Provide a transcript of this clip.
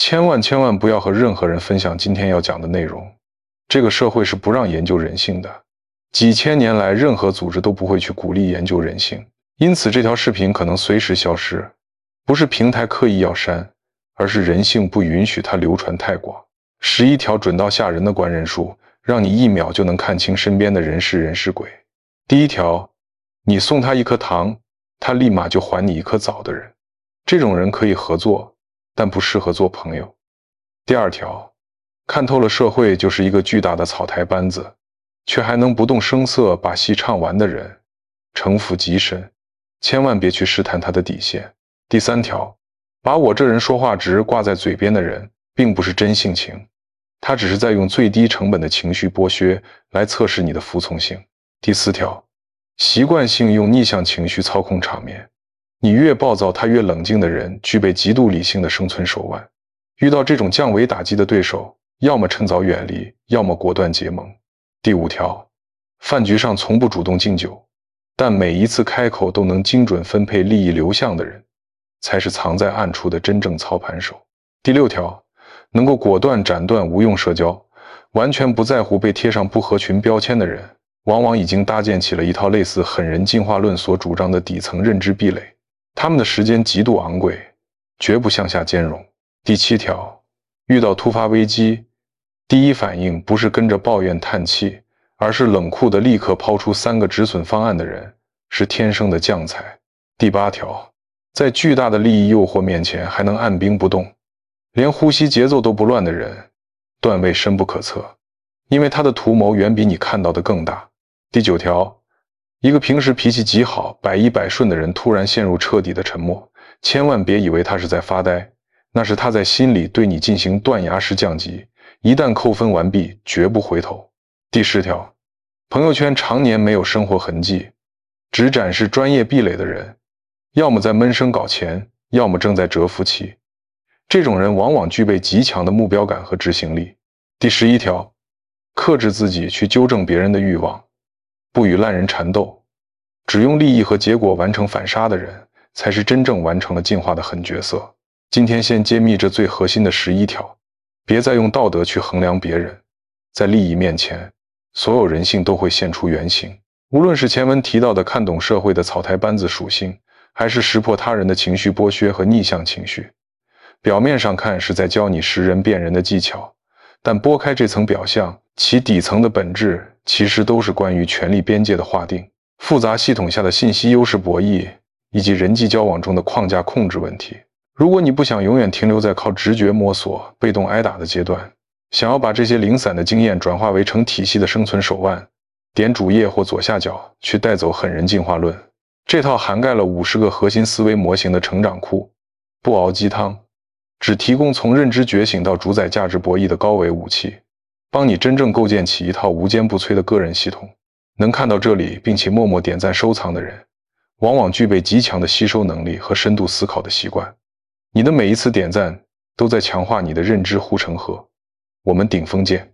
千万不要和任何人分享今天要讲的内容。这个社会是不让研究人性的，几千年来任何组织都不会去鼓励研究人性，因此这条视频可能随时消失，不是平台刻意要删，而是人性不允许它流传太广。11条准到吓人的观人数，让你1秒就能看清身边的人是人是鬼。第1条，你送他1颗糖，他立马就还你1颗枣的人，这种人可以合作，但不适合做朋友。第2条，看透了社会就是一个巨大的草台班子，却还能不动声色把戏唱完的人，城府极深，千万别去试探他的底线。第3条，把我这人说话直挂在嘴边的人，并不是真性情，他只是在用最低成本的情绪剥削来测试你的服从性。第4条，习惯性用逆向情绪操控场面，你越暴躁他越冷静的人具备极度理性的生存手腕，遇到这种降维打击的对手，要么趁早远离，要么果断结盟。第5条，饭局上从不主动敬酒，但每一次开口都能精准分配利益流向的人，才是藏在暗处的真正操盘手。第6条，能够果断斩断无用社交，完全不在乎被贴上不合群标签的人，往往已经搭建起了一套类似狠人进化论所主张的底层认知壁垒，他们的时间极度昂贵，绝不向下兼容。第7条，遇到突发危机，第一反应不是跟着抱怨叹气，而是冷酷地立刻抛出3个止损方案的人，是天生的将才。第8条，在巨大的利益诱惑面前还能按兵不动，连呼吸节奏都不乱的人，段位深不可测，因为他的图谋远比你看到的更大。第9条，一个平时脾气极好、百依百顺的人突然陷入彻底的沉默，千万别以为他是在发呆，那是他在心里对你进行断崖式降级，一旦扣分完毕，绝不回头。第10条，朋友圈常年没有生活痕迹，只展示专业壁垒的人，要么在闷声搞钱，要么正在蛰伏期，这种人往往具备极强的目标感和执行力。第11条，克制自己去纠正别人的欲望，不与烂人缠斗，只用利益和结果完成反杀的人，才是真正完成了进化的狠角色。今天先揭秘这最核心的11条，别再用道德去衡量别人，在利益面前，所有人性都会现出原形。无论是前文提到的看懂社会的草台班子属性，还是识破他人的情绪剥削和逆向情绪，表面上看是在教你识人辨人的技巧，但拨开这层表象，其底层的本质其实都是关于权力边界的划定、复杂系统下的信息优势博弈，以及人际交往中的框架控制问题。如果你不想永远停留在靠直觉摸索、被动挨打的阶段，想要把这些零散的经验转化为成体系的生存手腕，点主页或左下角去带走狠人进化论，这套涵盖了50个核心思维模型的成长库，不熬鸡汤，只提供从认知觉醒到主宰价值博弈的高维武器，帮你真正构建起一套无坚不摧的个人系统。能看到这里并且默默点赞收藏的人，往往具备极强的吸收能力和深度思考的习惯。你的每一次点赞都在强化你的认知护城河。我们顶峰见。